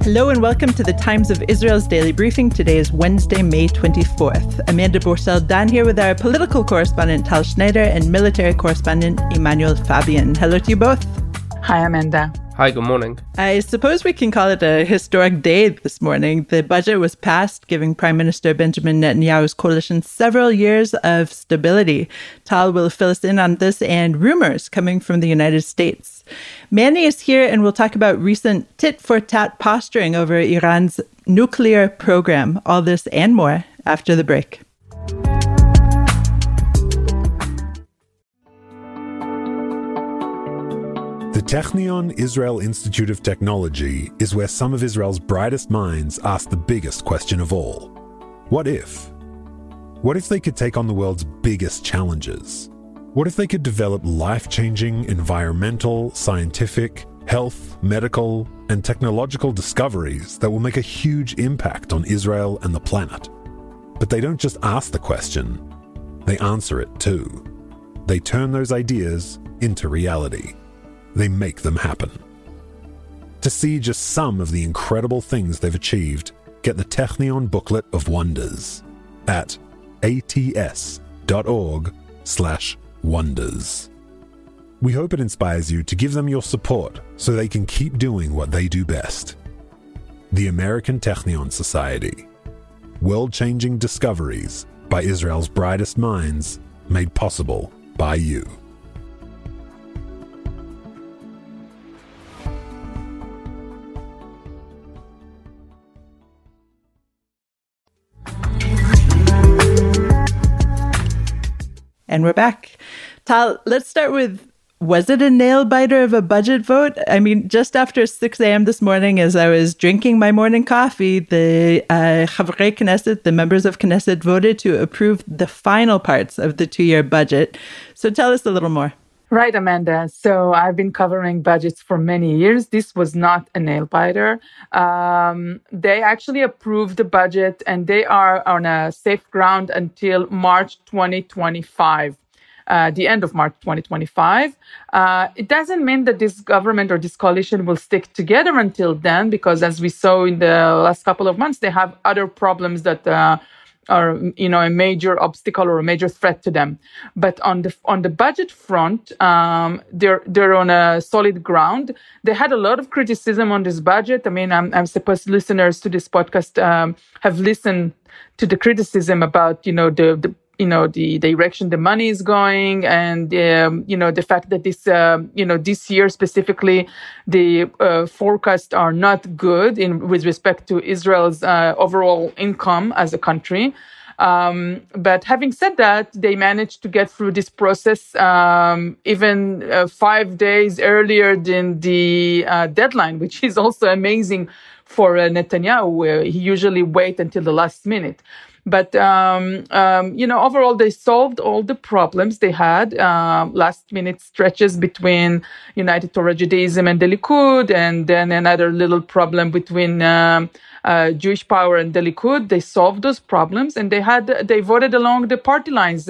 Hello and welcome to the Times of Israel's Daily Briefing. Today is Wednesday, May 24th. Amanda Borcel-Dan here with our political correspondent Tal Schneider and military correspondent Emmanuel Fabian. Hello to you both. Hi, Amanda. Hi, good morning. I suppose we can call it a historic day this morning. The budget was passed, giving Prime Minister Benjamin Netanyahu's coalition several years of stability. Tal will fill us in on this and rumors coming from the United States. Manny is here and we'll talk about recent tit-for-tat posturing over Iran's nuclear program. All this and more after the break. The Technion Israel Institute of Technology is where some of Israel's brightest minds ask the biggest question of all. What if? What if they could take on the world's biggest challenges? What if they could develop life-changing environmental, scientific, health, medical, and technological discoveries that will make a huge impact on Israel and the planet? But they don't just ask the question, they answer it too. They turn those ideas into reality. They make them happen. To see just some of the incredible things they've achieved, get the Technion Booklet of Wonders at ats.org/wonders. We hope it inspires you to give them your support so they can keep doing what they do best. The American Technion Society. World-changing discoveries by Israel's brightest minds, made possible by you. And we're back. Tal, let's start with, was it a nail-biter of a budget vote? I mean, just after 6 a.m. this morning, as I was drinking my morning coffee, the Chavrei Knesset, the members of Knesset, voted to approve the final parts of the two-year budget. So tell us a little more. Right, Amanda. So I've been covering budgets for many years. This was not a nail-biter. They actually approved the budget and they are on a safe ground until March 2025, the end of March 2025. It doesn't mean that this government or this coalition will stick together until then, because as we saw in the last couple of months, they have other problems that are, a major obstacle or a major threat to them. But on the budget front, they're on a solid ground. They had a lot of criticism on this budget. I mean, I'm supposed listeners to this podcast have listened to the criticism about the direction the money is going, and the fact that this year specifically the forecasts are not good with respect to Israel's overall income as a country. But having said that, they managed to get through this process even 5 days earlier than the deadline, which is also amazing for Netanyahu, where he usually waits until the last minute. But, overall, they solved all the problems they had, last-minute stretches between United Torah Judaism and the Likud, and then another little problem between Jewish Power and the Likud. They solved those problems, and they voted along the party lines,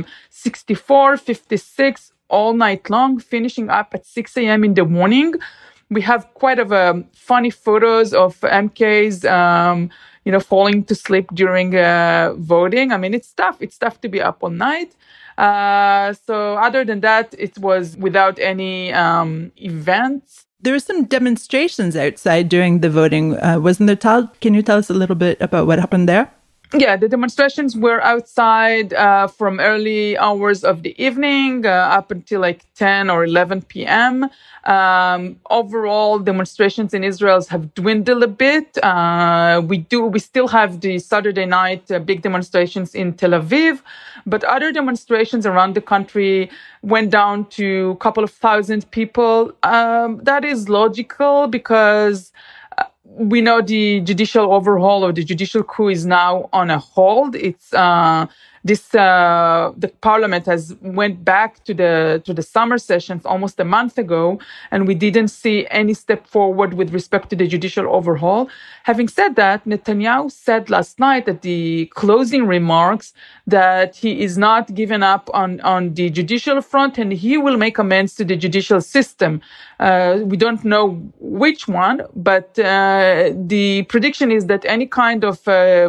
64-56 all night long, finishing up at 6 a.m. in the morning. We have quite funny photos of MKs, falling to sleep during voting. I mean, it's tough. It's tough to be up all night. So other than that, it was without any events. There were some demonstrations outside during the voting, wasn't there, Tal? Can you tell us a little bit about what happened there? Yeah, the demonstrations were outside from early hours of the evening up until like 10 or 11 p.m. Overall, demonstrations in Israel have dwindled a bit. We still have the Saturday night big demonstrations in Tel Aviv, but other demonstrations around the country went down to a couple of thousand people. That is logical because we know the judicial overhaul or the judicial coup is now on a hold. It's the parliament has went back to the summer sessions almost a month ago, and we didn't see any step forward with respect to the judicial overhaul. Having said that, Netanyahu said last night at the closing remarks that he is not giving up on the judicial front, and he will make amends to the judicial system. We don't know which one, but the prediction is that any kind of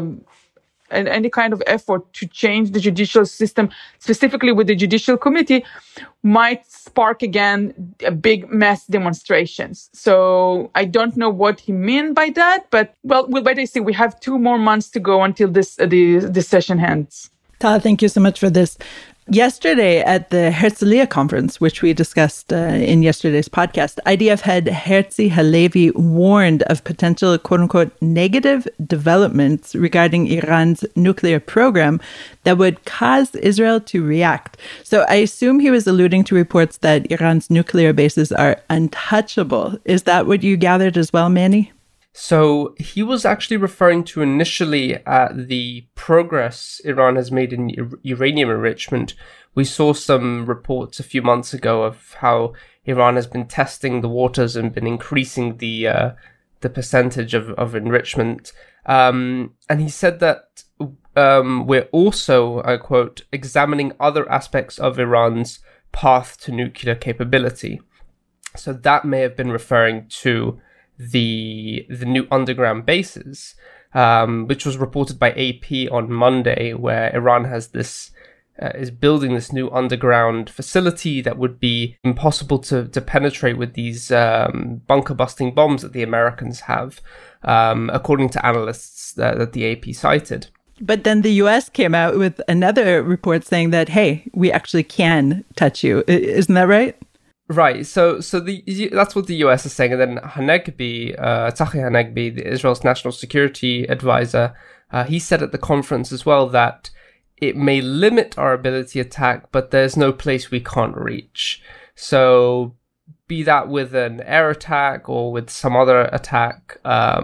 effort to change the judicial system, specifically with the judicial committee, might spark again a big mass demonstrations. So I don't know what he meant by that, but well, we'll wait and see. We have 2 more months to go until the session ends. Tal, thank you so much for this. Yesterday at the Herzliya conference, which we discussed in yesterday's podcast, IDF head Herzi Halevi warned of potential quote-unquote negative developments regarding Iran's nuclear program that would cause Israel to react. So I assume he was alluding to reports that Iran's nuclear bases are untouchable. Is that what you gathered as well, Manny? So he was actually referring to initially the progress Iran has made in uranium enrichment. We saw some reports a few months ago of how Iran has been testing the waters and been increasing the percentage of enrichment. And he said that we're also, I quote, examining other aspects of Iran's path to nuclear capability. So that may have been referring to the new underground bases, which was reported by AP on Monday, where Iran has is building this new underground facility that would be impossible to penetrate with these bunker busting bombs that the Americans have, according to analysts that the AP cited. But then the U.S. came out with another report saying that, hey, we actually can touch you. Isn't that right? Right, so that's what the US is saying, and then Hanegbi, Tzachi Hanegbi, Israel's national security advisor, he said at the conference as well that it may limit our ability to attack, but there's no place we can't reach. So, be that with an air attack or with some other attack,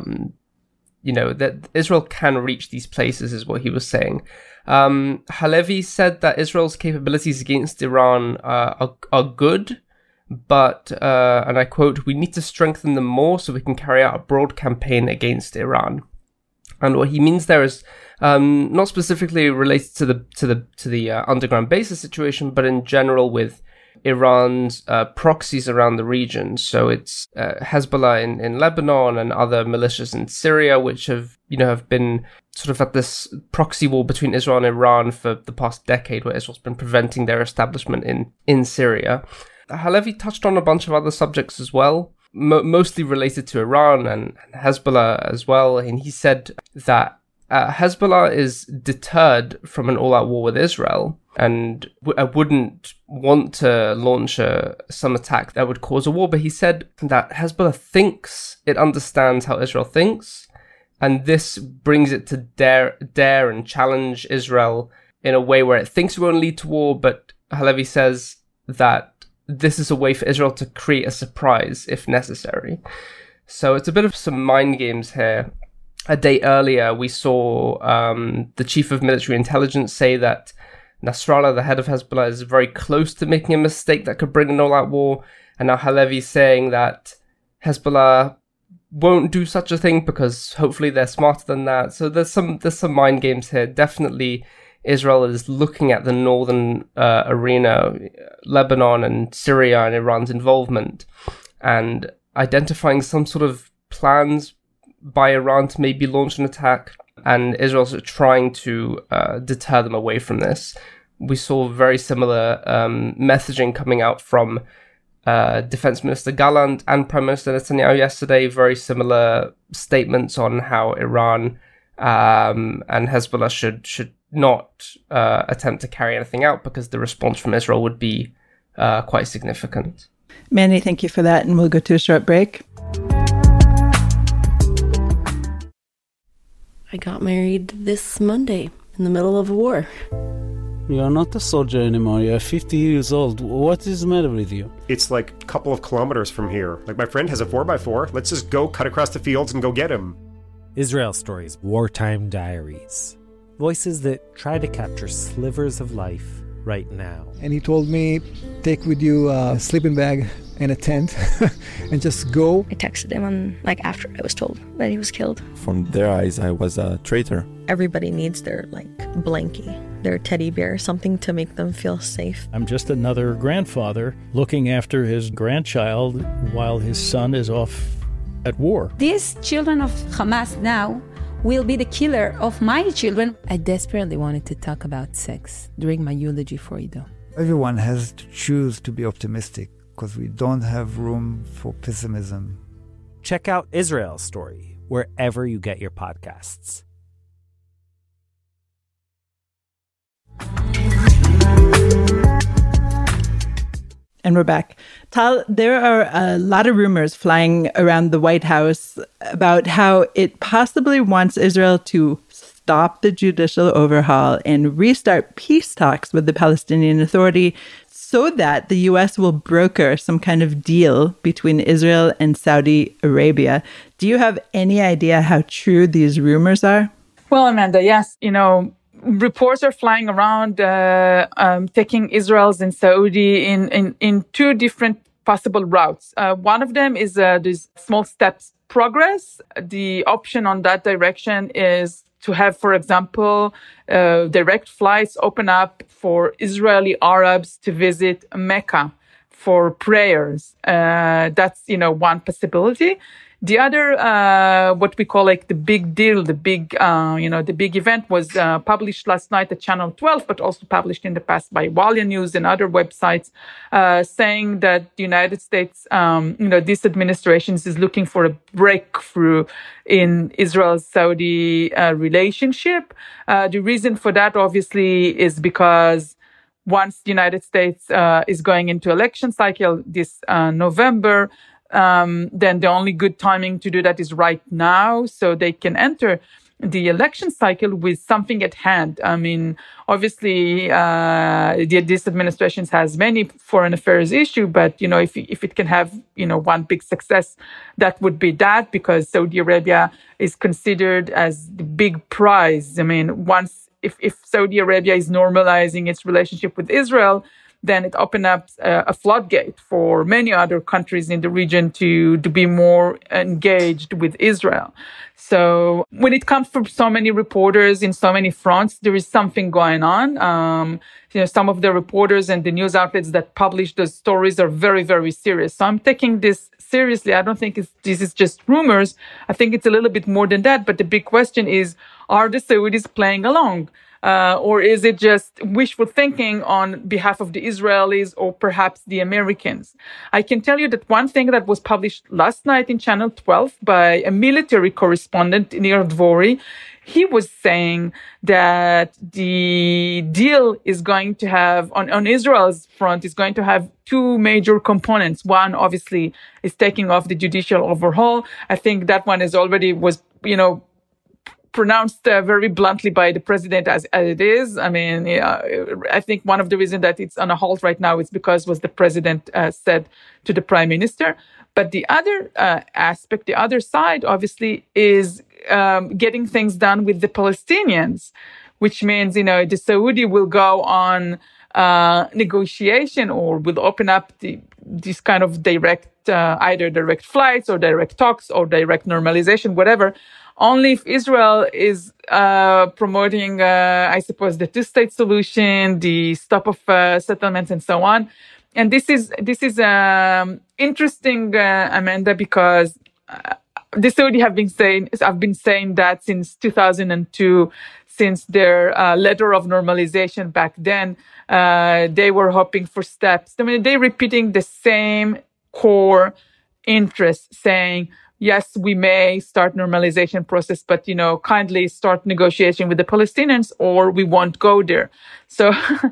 that Israel can reach these places, is what he was saying. Halevi said that Israel's capabilities against Iran are good. But, and I quote, "we need to strengthen them more so we can carry out a broad campaign against Iran." And what he means there is not specifically related to the underground bases situation, but in general with Iran's proxies around the region. So it's Hezbollah in Lebanon and other militias in Syria, which have been sort of at this proxy war between Israel and Iran for the past decade, where Israel's been preventing their establishment in Syria. Halevi touched on a bunch of other subjects as well, mostly related to Iran and Hezbollah as well. And he said that Hezbollah is deterred from an all-out war with Israel and wouldn't want to launch some attack that would cause a war. But he said that Hezbollah thinks it understands how Israel thinks, and this brings it to dare and challenge Israel in a way where it thinks it won't lead to war. But Halevi says that this is a way for Israel to create a surprise if necessary. So it's a bit of some mind games here. A day earlier, we saw the chief of military intelligence say that Nasrallah, the head of Hezbollah, is very close to making a mistake that could bring an all-out war. And now Halevi is saying that Hezbollah won't do such a thing because hopefully they're smarter than that. So there's some mind games here. Definitely Israel is looking at the northern arena, Lebanon and Syria and Iran's involvement, and identifying some sort of plans by Iran to maybe launch an attack, and Israel's trying to deter them away from this. We saw very similar messaging coming out from Defense Minister Gallant and Prime Minister Netanyahu yesterday, very similar statements on how Iran and Hezbollah should not attempt to carry anything out because the response from Israel would be quite significant. Manny, thank you for that, and we'll go to a short break. I got married this Monday in the middle of a war. You're not a soldier anymore. You're 50 years old. What is the matter with you? It's like a couple of kilometers from here. Like, my friend has a 4x4. Let's just go cut across the fields and go get him. Israel Stories Wartime Diaries. Voices that try to capture slivers of life right now. And he told me, take with you a sleeping bag and a tent and just go. I texted him after I was told that he was killed. From their eyes, I was a traitor. Everybody needs their, blankie, their teddy bear, something to make them feel safe. I'm just another grandfather looking after his grandchild while his son is off at war. These children of Hamas now will be the killer of my children. I desperately wanted to talk about sex during my eulogy for Ido. Everyone has to choose to be optimistic because we don't have room for pessimism. Check out Israel's Story wherever you get your podcasts. And we're back. Tal, there are a lot of rumors flying around the White House about how it possibly wants Israel to stop the judicial overhaul and restart peace talks with the Palestinian Authority so that the U.S. will broker some kind of deal between Israel and Saudi Arabia. Do you have any idea how true these rumors are? Well, Amanda, yes. Reports are flying around taking Israel's and Saudi in two different possible routes. One of them is this small steps progress. The option on that direction is to have, for example, direct flights open up for Israeli Arabs to visit Mecca for prayers. That's, one possibility. The other, what we call the big deal, the big event was published last night at Channel 12, but also published in the past by Walia News and other websites, saying that the United States, this administration is looking for a breakthrough in Israel-Saudi relationship. The reason for that, obviously, is because once the United States is going into election cycle this November, then the only good timing to do that is right now, so they can enter the election cycle with something at hand. I mean, obviously, this administration has many foreign affairs issues, but, if it can have, one big success, that would be that, because Saudi Arabia is considered as the big prize. I mean, if Saudi Arabia is normalizing its relationship with Israel, then it opens up a floodgate for many other countries in the region to be more engaged with Israel. So when it comes from so many reporters in so many fronts, there is something going on. Some of the reporters and the news outlets that publish those stories are very, very serious. So I'm taking this seriously. I don't think this is just rumors. I think it's a little bit more than that. But the big question is, are the Saudis playing along? Or is it just wishful thinking on behalf of the Israelis or perhaps the Americans? I can tell you that one thing that was published last night in Channel 12 by a military correspondent, Nir Dvori, he was saying that the deal is going to have, on Israel's front, is going to have two major components. One, obviously, is taking off the judicial overhaul. I think that one was pronounced very bluntly by the president as it is. I mean, I think one of the reasons that it's on a halt right now is because what the president said to the prime minister. But the other aspect, the other side, obviously, is getting things done with the Palestinians, which means, the Saudi will go on negotiation or will open up this kind of direct, either direct flights or direct talks or direct normalization, whatever, only if Israel is promoting, I suppose, the two-state solution, the stop of settlements, and so on. And this is interesting, Amanda, because the Saudi have been saying that since 2002, since their letter of normalization back then, they were hoping for steps. I mean, they're repeating the same core interest, saying, yes, we may start normalization process, but, kindly start negotiation with the Palestinians or we won't go there. So,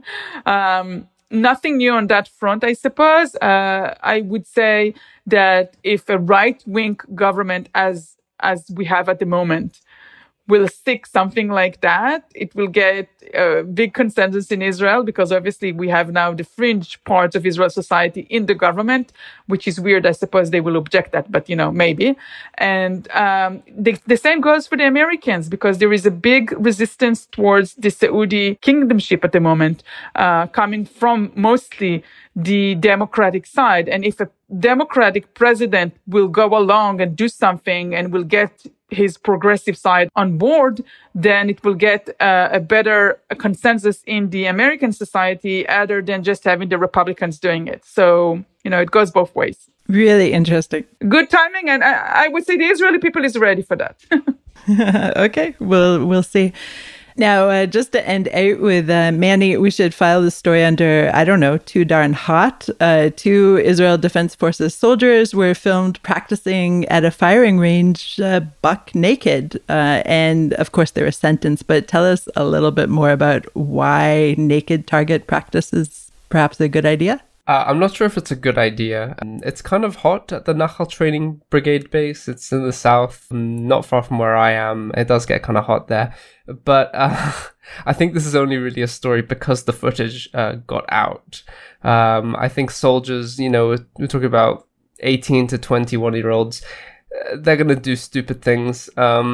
nothing new on that front, I suppose. I would say that if a right-wing government as we have at the moment will stick something like that, it will get a big consensus in Israel, because obviously we have now the fringe parts of Israel society in the government, which is weird. I suppose they will object that, but maybe. And the same goes for the Americans, because there is a big resistance towards the Saudi kingdomship at the moment, coming from mostly the Democratic side. And if a Democratic president will go along and do something and will get his progressive side on board, then it will get a better consensus in the American society, other than just having the Republicans doing it. So, it goes both ways. Really interesting. Good timing. And I would say the Israeli people is ready for that. Okay, we'll see. Now, just to end out with Manny, we should file the story under, I don't know, too darn hot. 2 Israel Defense Forces soldiers were filmed practicing at a firing range, buck naked. And of course, they were sentenced. But tell us a little bit more about why naked target practice is perhaps a good idea. I'm not sure if it's a good idea. It's kind of hot at the Nachal Training Brigade base. It's in the south, not far from where I am. It does get kind of hot there. But I think this is only really a story because the footage got out. I think soldiers, we're talking about 18 to 21-year-olds. They're going to do stupid things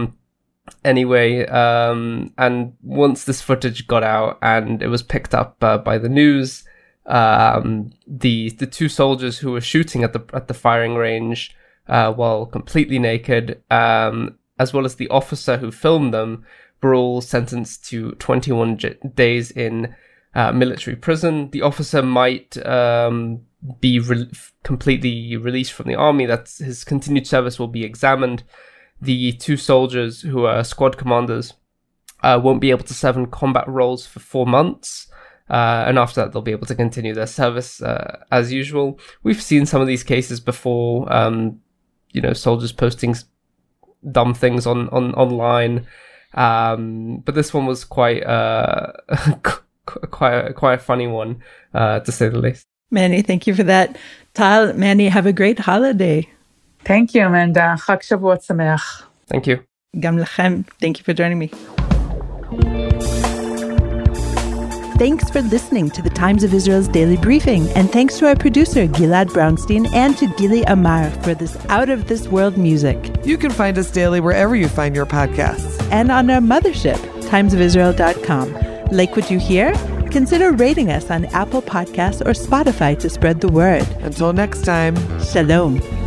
anyway. And once this footage got out and it was picked up by the news, the 2 soldiers who were shooting at the firing range while completely naked, as well as the officer who filmed them, were all sentenced to 21 days in military prison. The officer might be completely released from the army. That's his continued service will be examined. The 2 soldiers who are squad commanders won't be able to serve in combat roles for 4 months. And after that, they'll be able to continue their service as usual. We've seen some of these cases before, soldiers posting dumb things online. But this one was quite a funny one, to say the least. Manny, thank you for that. Tal, Manny, have a great holiday. Thank you, Amanda. Chag Shavuot Sameach. Thank you. Gam lachem. Thank you for joining me. Thanks for listening to the Times of Israel's Daily Briefing, and thanks to our producer, Gilad Brownstein, and to Gili Amar for this out-of-this-world music. You can find us daily wherever you find your podcasts. And on our mothership, timesofisrael.com. Like what you hear? Consider rating us on Apple Podcasts or Spotify to spread the word. Until next time, Shalom.